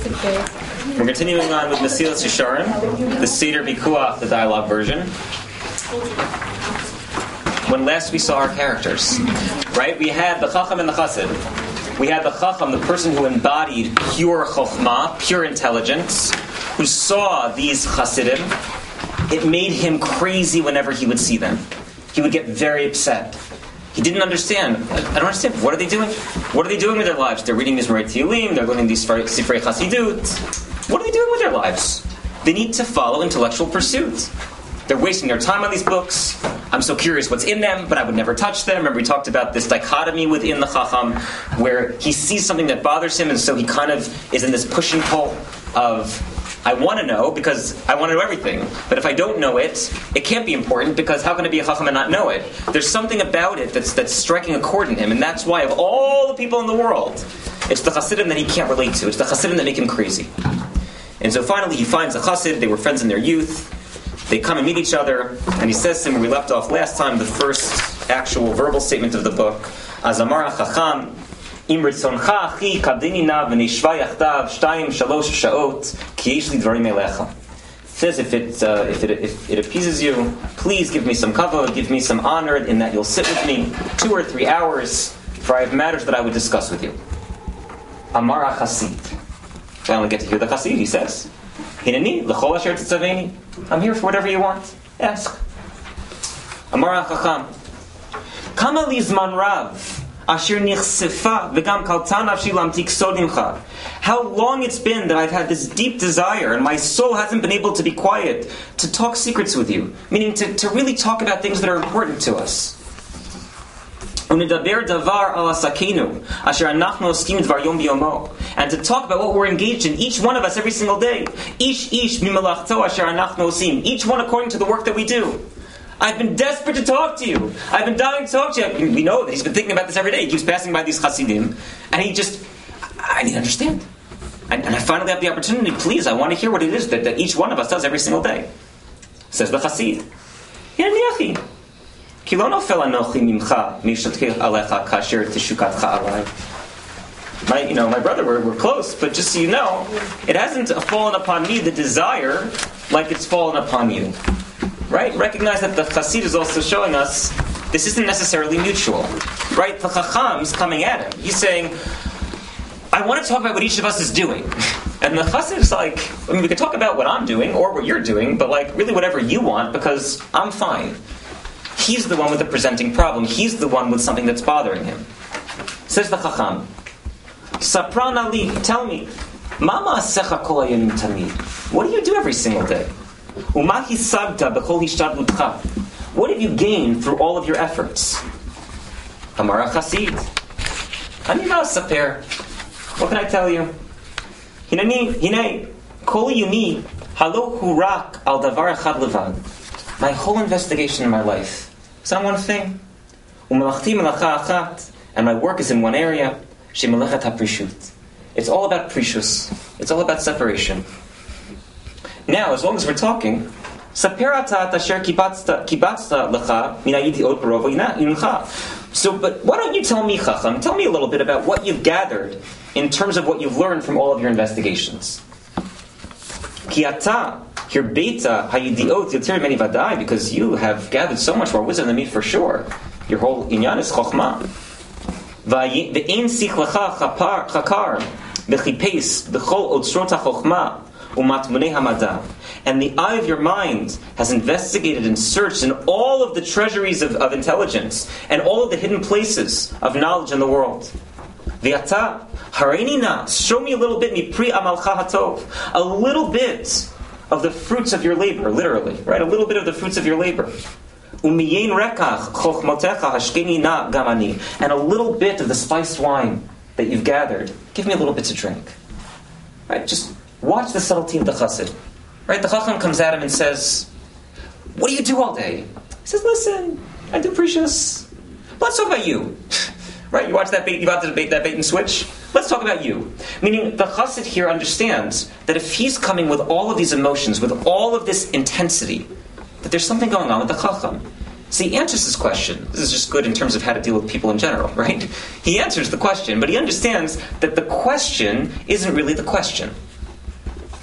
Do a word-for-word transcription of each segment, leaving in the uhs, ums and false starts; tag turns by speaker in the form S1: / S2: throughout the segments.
S1: We're continuing on with Mesilas Yesharim, the Seder Bikuach, the dialogue version. When last we saw our characters, right? We had the Chacham and the Chassid. We had the Chacham, the person who embodied pure Chokhmah, pure intelligence, who saw these Chassidim. It made him crazy whenever he would see them. He would get very upset. He didn't understand. I don't understand. What are they doing? What are they doing with their lives? They're reading Mizmorei Tehillim. They're learning these Sifrei Chassidut. What are they doing with their lives? They need to follow intellectual pursuit. They're wasting their time on these books. I'm so curious what's in them, but I would never touch them. Remember, we talked about this dichotomy within the Chacham, where he sees something that bothers him, and so he kind of is in this push and pull of, I want to know because I want to know everything. But if I don't know it, it can't be important because how can I be a Chacham and not know it? There's something about it that's that's striking a chord in him, and that's why of all the people in the world, it's the Chassidim that he can't relate to. It's the Chassidim that make him crazy. And so finally he finds a Chassid. They were friends in their youth. They come and meet each other, and he says to him, where we left off last time, the first actual verbal statement of the book, Azamar HaChacham, Im ritzoncha achi kadini na v'nishva yachtav shtayim shalosh shaot ki yesh li dvarim elecha. Says if it uh, if it if it appeases you, please give me some kavod, give me some honor in that you'll sit with me two or three hours, for I have matters that I would discuss with you. Amar HaChasid. Finally get to hear the Chasid. He says, Hineni l'chol asher tetzaveni. I'm here for whatever you want. Ask. Amar HaChacham. Kama li zman rav. Asher nichsefa v'gam kaltan nafshi lamtik sodimcha. How long it's been that I've had this deep desire, and my soul hasn't been able to be quiet, to talk secrets with you. Meaning to, to really talk about things that are important to us. Unidaber davar ala sakenu asher anachnu oskim dvar yom biyomo. And to talk about what we're engaged in, each one of us every single day. Ish ish mimalachto asher anachnu osim. Each one according to the work that we do. I've been desperate to talk to you. I've been dying to talk to you. We know that he's been thinking about this every day. He keeps passing by these Hasidim, and he just, I need to understand. And, and I finally have the opportunity. Please, I want to hear what it is that, that each one of us does every single day. Says the Hasid. My, you know, my brother, we're, we're close, but just so you know, it hasn't fallen upon me the desire like it's fallen upon you. Right? Recognize that the Chassid is also showing us this isn't necessarily mutual. Right? The Chacham is coming at him. He's saying, I want to talk about what each of us is doing. And the Chassid is like, I mean, we can talk about what I'm doing or what you're doing, but like really whatever you want because I'm fine. He's the one with the presenting problem. He's the one with something that's bothering him. Says the Chacham, Sapran Ali, tell me, Mama asecha kol hayanim tamid. What do you do every single day? What have you gained through all of your efforts? Amar HaChasid. Ani ma'asaper. What can I tell you? Hineni, hinei, kol yumi halo hu rak al davar echad levad. My whole investigation in my life is on one thing. U'melachti melacha achat. And my work is in one area. She melechat haprishut. It's all about prishus. It's all about separation. Now, as long as we're talking, so, but why don't you tell me, Chacham, tell me a little bit about what you've gathered in terms of what you've learned from all of your investigations. Because you have gathered so much more wisdom than me for sure. Your whole inyan is chokhmah. And the eye of your mind has investigated and searched in all of the treasuries of, of intelligence and all of the hidden places of knowledge in the world. V'ata harinina, show me a little bit mipri amalcha hatov, a little bit of the fruits of your labor, literally, right? A little bit of the fruits of your labor. Umiyein rekach chochmotecha hashkeni na gamani, and a little bit of the spiced wine that you've gathered. Give me a little bit to drink. Right? Just watch the subtlety of the Chassid. Right? The Chacham comes at him and says, what do you do all day? He says, listen, I do precious. Let's talk about you. Right? You watch that bait, you about to debate that bait and switch? Let's talk about you. Meaning, the Chassid here understands that if he's coming with all of these emotions, with all of this intensity, that there's something going on with the Chacham. So he answers this question. This is just good in terms of how to deal with people in general, right? He answers the question, but he understands that the question isn't really the question.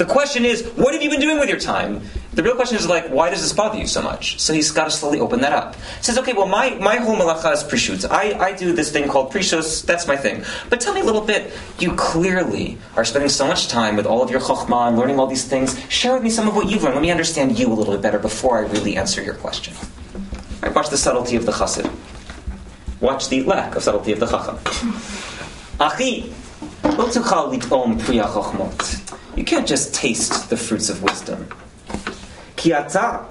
S1: The question is, what have you been doing with your time? The real question is like, why does this bother you so much? So he's got to slowly open that up. He says, okay, well, my, my whole malacha is prishut. I, I do this thing called prishus, that's my thing. But tell me a little bit, you clearly are spending so much time with all of your chokhmah and learning all these things. Share with me some of what you've learned. Let me understand you a little bit better before I really answer your question. All right, watch the subtlety of the chassid. Watch the lack of subtlety of the chacham. Achi, lo tuchal lit'om priya chokhmot. You can't just taste the fruits of wisdom. You've taught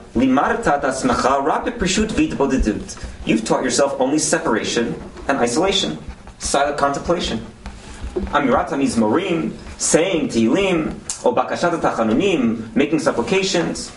S1: yourself only separation and isolation, silent contemplation. Amirat hamizmorim, saying Tehillim, or bakashat tachanunim, making supplications.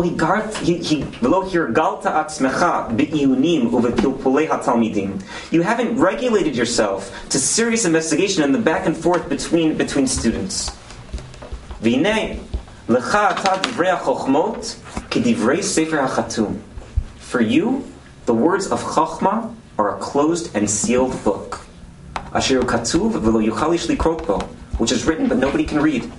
S1: You haven't regulated yourself to serious investigation and the back and forth between between students. V'nei lecha ata divrei chokhmot kedivrei sefer hachatum. For you, the words of Chokhmah are a closed and sealed book. Asher katuv v'lo yuchal ish likrot bo, which is written but nobody can read.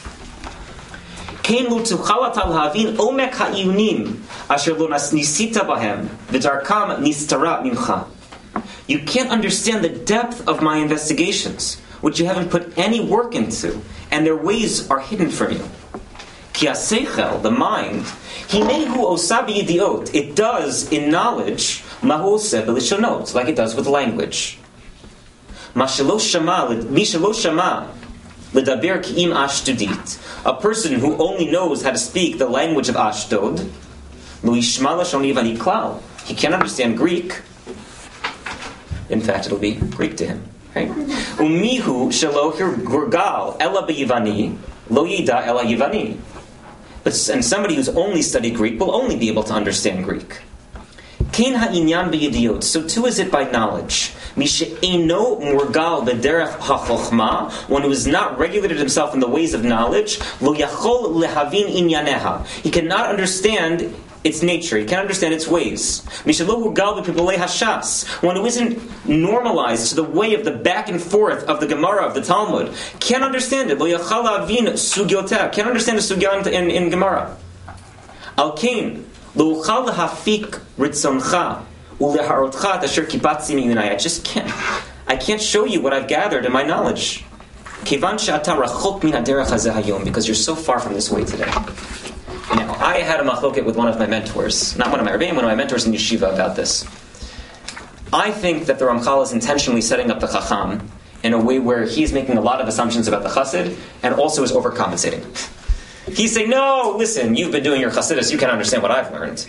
S1: Kein lo tuchal ata lahavin omek ha'iyunim asher lo nisita bahem v'darkam nistara mimcha. You can't understand the depth of my investigations, which you haven't put any work into, and their ways are hidden from you. Ki haseichel, the mind, hinehu osa b'yidiot, it does in knowledge, mahu oseh b'lishonot, like it does with language. Mishelo shama l'daber ki'im ashdodit, a person who only knows how to speak the language of Ashdod, lo yishma lashon yivani klal, he can't understand Greek. In fact, it'll be Greek to him. Right? Umihu shelo gurgal ela b'yivani lo yida ela yivani. And somebody who's only studied Greek will only be able to understand Greek. Kein ha'inyan b'yidiyot. So too is it by knowledge. Mishe'eno murgal b'derech ha'chokhmah, one who has not regulated himself in the ways of knowledge, lo yachol lehavin inyaneha. He cannot understand its nature. He can't understand its ways. Mishelo murgal b'pipolei hashas, one who isn't normalized to the way of the back and forth of the Gemara, of the Talmud, can't understand it. Lo yachal lehavin sugyoteh, can't understand the sugya in, in Gemara. Al kain lo uchal lehafik ritzoncha. I just can't. I can't show you what I've gathered in my knowledge. Because you're so far from this way today. Now, I had a machloket with one of my mentors, not one of my rebbeim, one of my mentors in yeshiva about this. I think that the Ramchal is intentionally setting up the Chacham in a way where he's making a lot of assumptions about the Chassid and also is overcompensating. He's saying, no, listen, you've been doing your Chassidus, you can't understand what I've learned.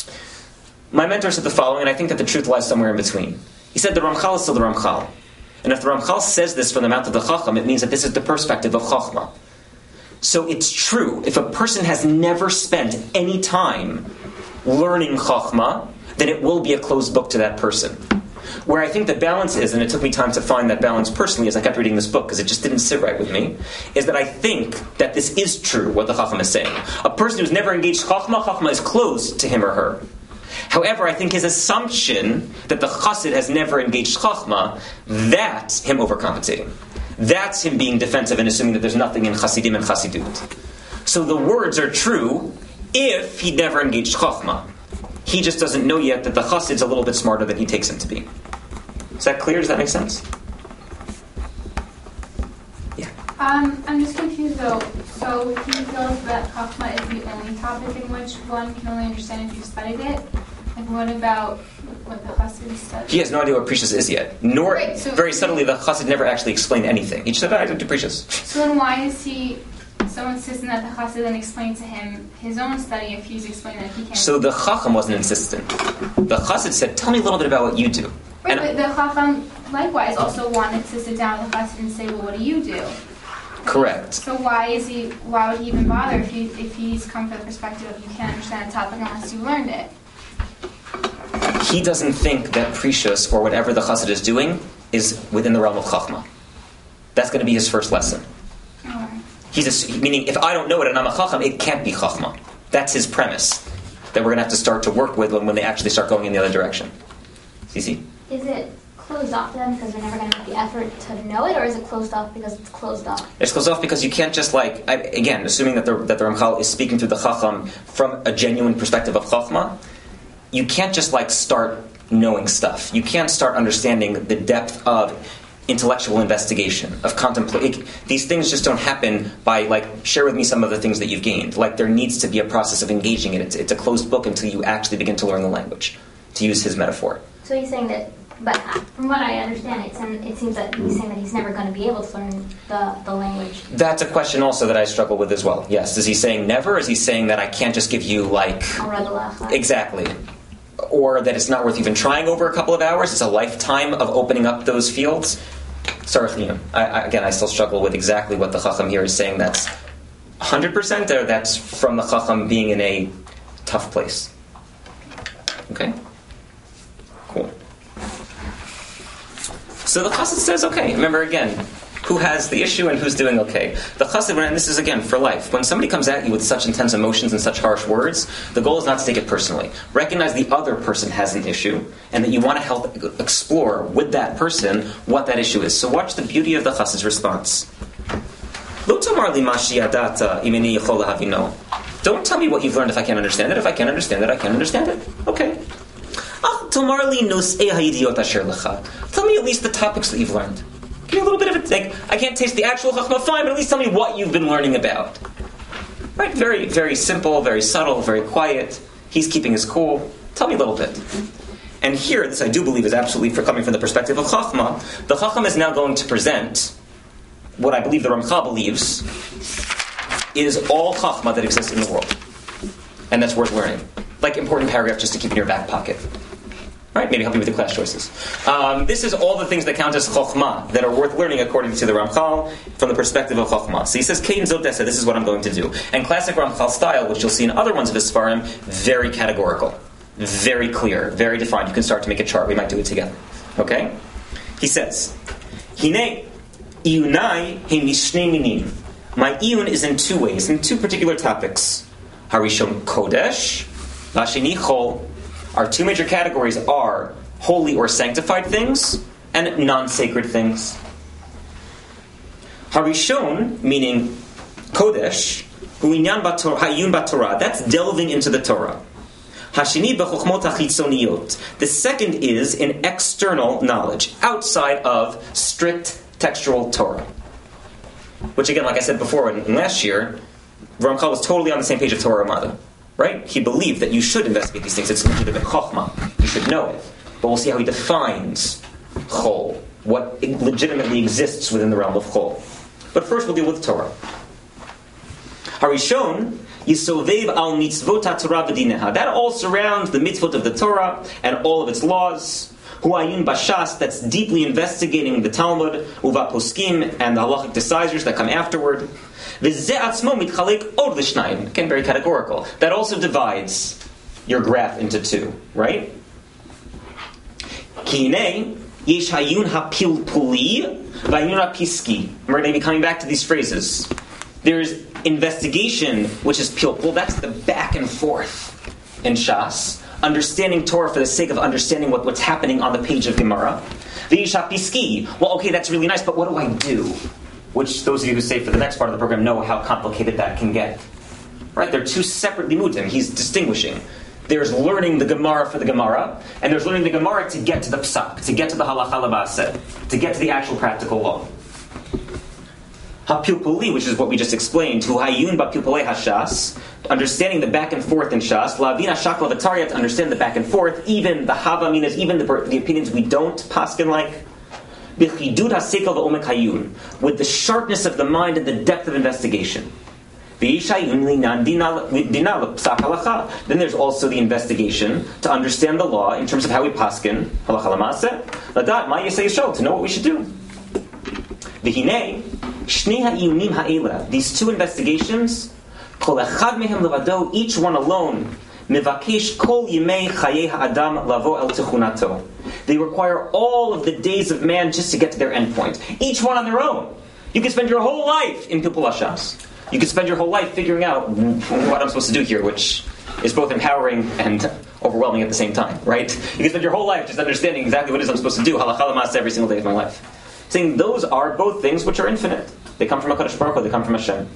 S1: My mentor said the following, and I think that the truth lies somewhere in between. He said the Ramchal is still the Ramchal. And if the Ramchal says this from the mouth of the Chacham, it means that this is the perspective of Chokhmah. So it's true, if a person has never spent any time learning Chokhmah, then it will be a closed book to that person. Where I think the balance is, and it took me time to find that balance personally as I kept reading this book, because it just didn't sit right with me, is that I think that this is true, what the Chacham is saying. A person who's never engaged Chokhmah, Chokhmah is closed to him or her. However, I think his assumption that the chassid has never engaged chachma, that's him overcompensating. That's him being defensive and assuming that there's nothing in chassidim and chassidut. So the words are true if he never engaged chachma. He just doesn't know yet that the chassid's a little bit smarter than he takes him to be. Is that clear? Does that make sense? Yeah.
S2: Um, I'm just confused though. So he feels that chachma is the only topic in which one can only understand if you've studied it. And what about what the chassid studied?
S1: He has no idea what precious is yet. Nor, right, so very subtly, the chassid never actually explained anything. He just said, I don't do precious.
S2: So then why is he so insistent that the chassid then explain to him his own study if he's explaining that he can't?
S1: So the chacham wasn't insistent. The chassid said, tell me a little bit about what you do.
S2: Right,
S1: and
S2: but the chacham likewise also wanted to sit down with the chassid and say, well, what do you do?
S1: Correct.
S2: So why is he? Why would he even bother if he if he's come from the perspective of you can't understand a topic unless you learned it?
S1: He doesn't think that precious or whatever the chassid is doing is within the realm of chachma. That's going to be his first lesson.
S2: Right.
S1: He's a, meaning if I don't know it and I'm a chacham, it can't be chachma. That's his premise that we're going to have to start to work with when, when they actually start going in the other direction. Cici?
S3: Is it closed off to them because they're never going to make the effort to know it, or is it closed off because it's closed off?
S1: It's closed off because you can't just like, I, again, assuming that the, that the Ramchal is speaking through the Chacham from a genuine perspective of Chachma, you can't just like start knowing stuff. You can't start understanding the depth of intellectual investigation, of contemplation. These things just don't happen by like, share with me some of the things that you've gained. Like there needs to be a process of engaging it. It's, it's a closed book until you actually begin to learn the language, to use his metaphor.
S3: So he's saying that, but from what I understand, it, it seems that he's saying that he's never going to be able to learn the, the language.
S1: That's a question also that I struggle with as well. Yes, is he saying never? Is he saying that I can't just give you like... Exactly. Or that it's not worth even trying over a couple of hours? It's a lifetime of opening up those fields? Sorry, you know, I, I, again, I still struggle with exactly what the Chacham here is saying. That's one hundred percent or that's from the Chacham being in a tough place. Okay? Cool. So the Chassid says, okay, remember again, who has the issue and who's doing okay. The Chassid, and this is again for life, when somebody comes at you with such intense emotions and such harsh words, the goal is not to take it personally. Recognize the other person has an issue, and that you want to help explore with that person what that issue is. So watch the beauty of the Chassid's response. Don't tell me what you've learned if I can't understand it. If I can't understand it, I can't understand it. Okay. Tell me at least the topics that you've learned. Give me a little bit of it. Like, I can't taste the actual Chachma, fine, but at least tell me what you've been learning about. Right? Very, very simple, very subtle, very quiet. He's keeping his cool. Tell me a little bit. And here, this I do believe is absolutely for coming from the perspective of Chachma. The Chacham is now going to present what I believe the Ramchal believes is all Chachma that exists in the world. And that's worth learning. Like important paragraph just to keep in your back pocket. Right? Maybe help you with the class choices. Um, this is all the things that count as Chokhmah, that are worth learning according to the Ramchal, from the perspective of Chokhmah. So he says, Kein Zot Desa, this is what I'm going to do. And classic Ramchal style, which you'll see in other ones of his Sfarim, very categorical. Very clear, very defined. You can start to make a chart. We might do it together. Okay? He says, Hine Iyunai he mishnei minim. My iyun is in two ways, in two particular topics. Harishon Kodesh, Vasheni Chol. Our two major categories are holy or sanctified things and non-sacred things. Harishon, meaning Kodesh, Huinyan Hayun Batorah, that's delving into the Torah. Hashini b'chokhmot hachitzoniyot. The second is in external knowledge, outside of strict textual Torah. Which again, like I said before, in, in last year, Ramchal was totally on the same page of Torah Ramada. Right? He believed that you should investigate these things. It's considered a chokhmah. You should know it. But we'll see how he defines chol, what legitimately exists within the realm of chol. But first we'll deal with Torah. Harishon, Yisovev al mitzvot ha-Torah v'dineha. That all surrounds the mitzvot of the Torah and all of its laws. Huayun bashas, that's deeply investigating the Talmud, uva poskim, and the halachic decisors that come afterward. Again, very categorical. That also divides your graph into two, right? We're going to be coming back to these phrases. There's investigation, which is pilpul, that's the back and forth in Shas. Understanding Torah for the sake of understanding what, what's happening on the page of Gemara. Well, okay, that's really nice, but what do I do? Which those of you who stay for the next part of the program know how complicated that can get. Right? They're two separate limudim. He's distinguishing. There's learning the Gemara for the Gemara, and there's learning the Gemara to get to the psak, to get to the halacha l'maaseh, to get to the actual practical law. Ha-pupuli, which is what we just explained, hu hayun ba-pupulei hashas, understanding the back and forth in Shas, la'avin hashakla v'tarya, to understand the back and forth, even the havaminas, even the, the opinions we don't paskin like, with the sharpness of the mind and the depth of investigation. Then there's also the investigation to understand the law in terms of how we paskin, halacha l'maaseh, to know what we should do. These two investigations, each one alone, they require all of the days of man just to get to their endpoint. Each one on their own. You can spend your whole life in Pilpul Hashas. You can spend your whole life figuring out what I'm supposed to do here, which is both empowering and overwhelming at the same time, right? You can spend your whole life just understanding exactly what it is I'm supposed to do, halakha l'maaseh, every single day of my life. Saying those are both things which are infinite. They come from HaKadosh Baruch Hu, they come from Hashem.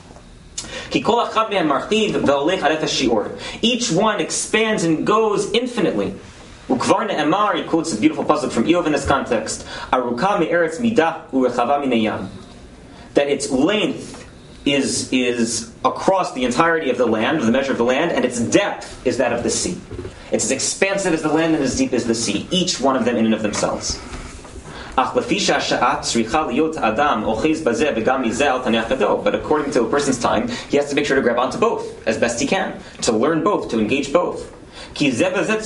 S1: Each one expands and goes infinitely. Ukvar ne'emar, he quotes a beautiful pasuk from Eov in this context, Aruka me'eretz midah u'rechava minayam. That its length is is across the entirety of the land, of the measure of the land, and its depth is that of the sea. It's as expansive as the land and as deep as the sea, each one of them in and of themselves. But according to a person's time, he has to make sure to grab onto both, as best he can, to learn both, to engage both. Because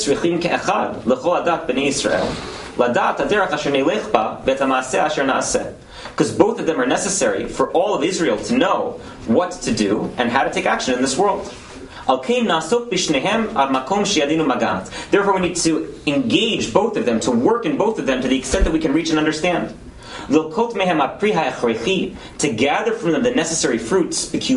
S1: both of them are necessary for all of Israel to know what to do and how to take action in this world. Therefore we need to engage both of them, to work in both of them to the extent that we can reach and understand. To gather from them the necessary fruits, to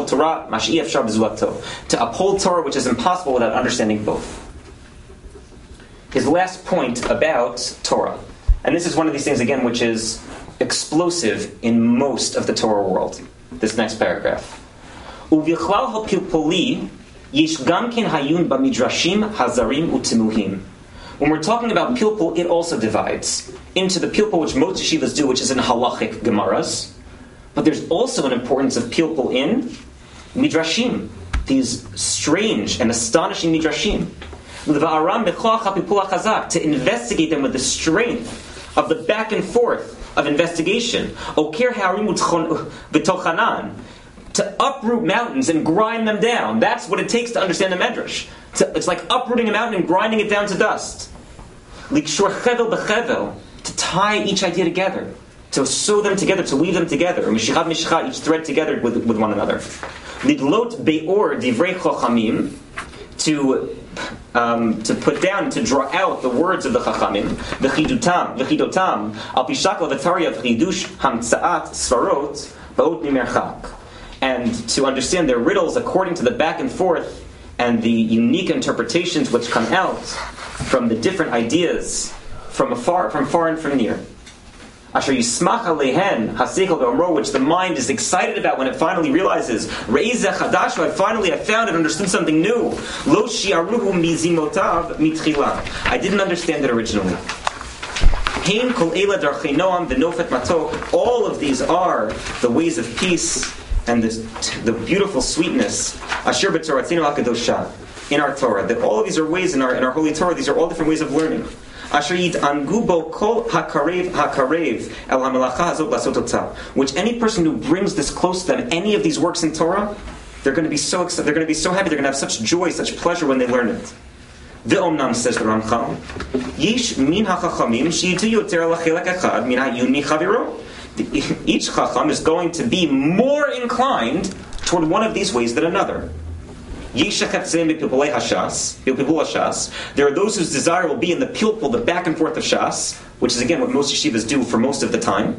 S1: uphold Torah which is impossible without understanding both. His last point about Torah, and this is one of these things again which is explosive in most of the Torah world. This next paragraph. When we're talking about pilpul, it also divides into the pilpul which most yeshivas do, which is in halachic gemaras. But there's also an importance of pilpul in midrashim, these strange and astonishing midrashim. To investigate them with the strength of the back and forth of investigation. To uproot mountains and grind them down. That's what it takes to understand the Medrash. It's like uprooting a mountain and grinding it down to dust. To tie each idea together. To sew them together, to weave them together. Each thread together with, with one another. To Um, to put down, to draw out the words of the Chachamim, v'chidutam, v'chidotam, al pishakal v'tarya v'chidush hamtzaat svarot ba'ot mimerchak, and to understand their riddles according to the back and forth and the unique interpretations which come out from the different ideas from afar, from far and from near. Asher yismach alehen haseichel v'omro, which the mind is excited about when it finally realizes, re'ezeh chadash, I finally have found and understood something new. Lo shi'aruhu mizimotav mitchila. I didn't understand it originally. Hein kol eila darchei noam v'nofet matok. All of these are the ways of peace and the, the beautiful sweetness. Asher b'toratzinu hakadosha, in our Torah. That all of these are ways in our in our holy Torah. These are all different ways of learning. Asher yit'angu bo kol hakarev hakarev el hamelacha hazot lasot otah. Which any person who brings this close to them, any of these works in Torah, they're going to be so excited, they're going to be so happy, they're going to have such joy, such pleasure when they learn it. V'omnam, says the Ramchal, yish min hachachamim sheyitu yoter lachelak echad min hayun michaviro. Each chacham is going to be more inclined toward one of these ways than another. There are those whose desire will be in the pilpul, the back and forth of Shas, which is again what most yeshivas do for most of the time.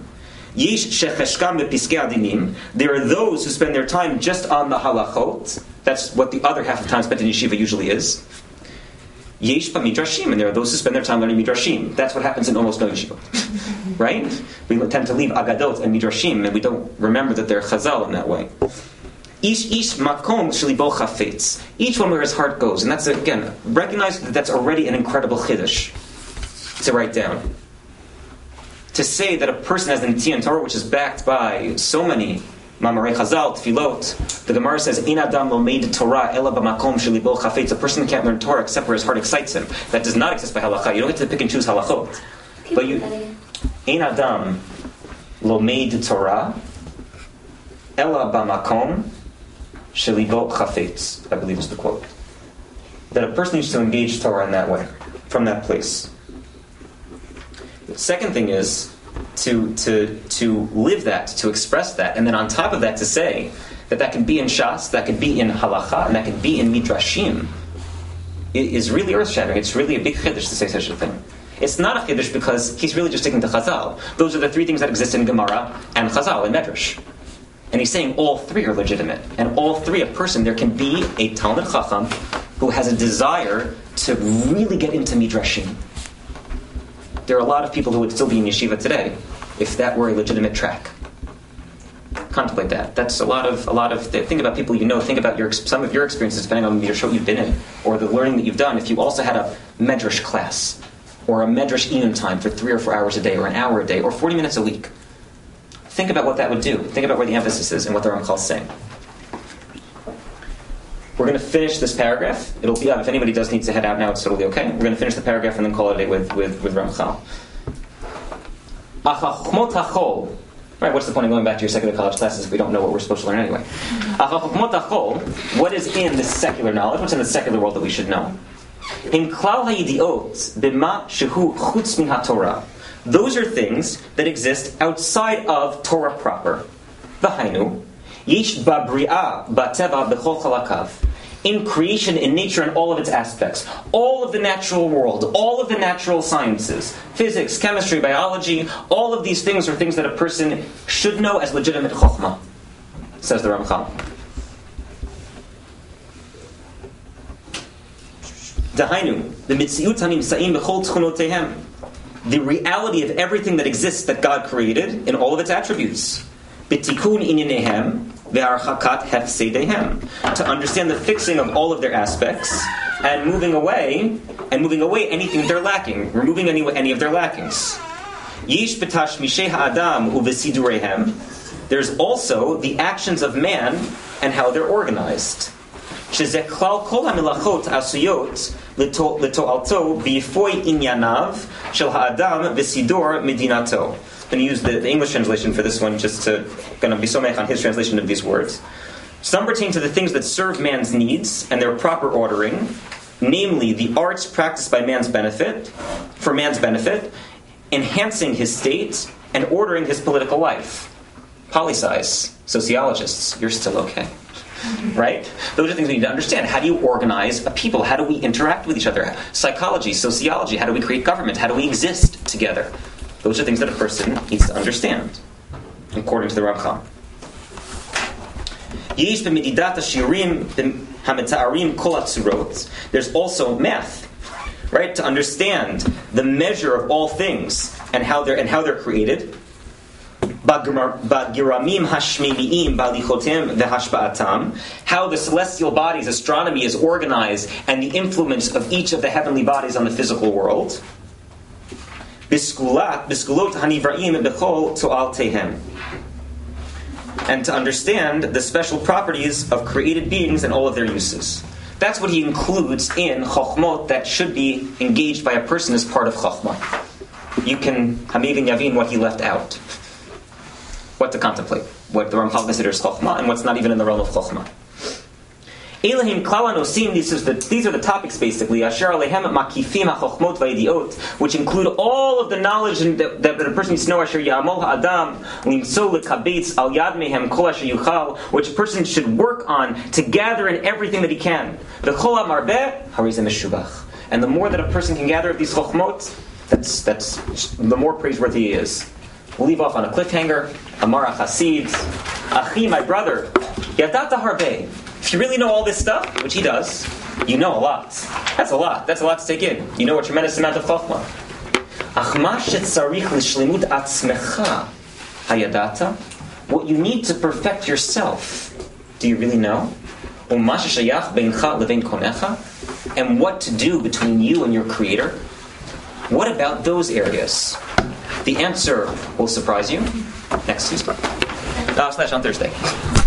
S1: There are those who spend their time just on the halachot. That's what the other half of time spent in yeshiva usually is. Yesh midrashim, and there are those who spend their time learning midrashim. That's what happens in almost no yeshiva, right? We tend to leave agadot and midrashim, and we don't remember that they're chazal in that way. Each each makom shelibo chafetz. Each one where his heart goes, and that's again recognize that that's already an incredible chiddush to write down. To say that a person has the Netiyan Torah, which is backed by so many Mamarei Chazal, Tefillot. The Gemara says, "In Adam lo made Torah ela b'makom shelibo chafetz." A person can't learn Torah except where his heart excites him. That does not exist by halacha. You don't get to pick and choose halachot. But you, "In Adam lo made Torah ela b'makom shelibo chafetz," I believe is the quote. That a person needs to engage Torah in that way, from that place. The second thing is to to to live that, to express that, and then on top of that to say that that can be in Shas, that can be in Halacha, and that can be in Midrashim, it is really earth-shattering. It's really a big chiddush to say such a thing. It's not a chiddush because he's really just sticking to Chazal. Those are the three things that exist in Gemara and Chazal and Medrash. And he's saying all three are legitimate. And all three, a person, there can be a Talmid Chacham who has a desire to really get into Midrashim. There are a lot of people who would still be in yeshiva today if that were a legitimate track. Contemplate that. That's a lot of a lot of. Think about people you know. Think about your some of your experiences, depending on the midrash you've been in, or the learning that you've done. If you also had a medrash class, or a medrash iyun time for three or four hours a day, or an hour a day, or forty minutes a week, think about what that would do. Think about where the emphasis is and what the Ramchal is saying. We're going to finish this paragraph. It'll be, uh, if anybody does need to head out now, it's totally okay. We're going to finish the paragraph and then call it a day with, with, with Ramchal. Achachmot hachol. Right, what's the point of going back to your secular college classes if we don't know what we're supposed to learn anyway? Achachmot hachol. What is in this secular knowledge? What's in the secular world that we should know? In klal hayidiot b'ma shehu chutz min haTorah. Those are things that exist outside of Torah proper. V'hainu. Yesh babri'ah b'teva b'chol chalakav. In creation, in nature, in all of its aspects. All of the natural world, all of the natural sciences, physics, chemistry, biology, all of these things are things that a person should know as legitimate chokhmah, says the Ramchal. Dahainu, the mitziut hanimsa'im b'chol tchunotehem. The reality of everything that exists that God created in all of its attributes. B'tikun inyanehem ve'archakat hefsedehem. To understand the fixing of all of their aspects and moving away and moving away anything they're lacking, removing any any of their lackings. Yish b'tash mishei ha'adam u'vesidurehem. There's also the actions of man and how they're organized. Shezeh klal kol hamilachot asuyot leto'alto b'yifoi inyanav shel ha'adam v'sidor medinato. I'm going to use the, the English translation for this one, just to going to be so mech on his translation of these words. Some pertain to the things that serve man's needs and their proper ordering, namely the arts practiced by man's benefit, for man's benefit, enhancing his state and ordering his political life. Poli-sci, sociologists, you're still okay. Right? Those are things we need to understand. How do you organize a people? How do we interact with each other? Psychology, sociology, how do we create government? How do we exist together? Those are things that a person needs to understand, according to the Ramchal. There's also math, right? To understand the measure of all things and how they're and how they're created. How the celestial bodies, astronomy is organized, and the influence of each of the heavenly bodies on the physical world. And to understand the special properties of created beings and all of their uses. That's what he includes in chokhmot that should be engaged by a person as part of chokhmah. You can hamivin yavin what he left out. What to contemplate. What the Ramchal considers chokhmah and what's not even in the realm of chokhmah. Elahim klal hanosim, these are the these are the topics basically. Asher alehem makifim hachokhmot vaydiot, which include all of the knowledge and that, that a person needs to know. Asher ya'amol ha'adam limso lekabetz al yad mehem kol asher yuchal, which a person should work on to gather in everything that he can. V'chol ha'marbeh harizeh meshubach, and the more that a person can gather of these chokhmot, that's that's the more praiseworthy he is. We'll leave off on a cliffhanger. Amar Hasid, Achi, my brother, yadata harbeh. If you really know all this stuff, which he does, you know a lot. That's a lot. That's a lot to take in. You know a tremendous amount of chokhmah. Achma shetzarich l'shlemut atzmecha hayadata. What you need to perfect yourself, do you really know? U'ma sheshayach beincha levein konecha. And what to do between you and your Creator? What about those areas? The answer will surprise you next Tuesday. Uh, slash on Thursday.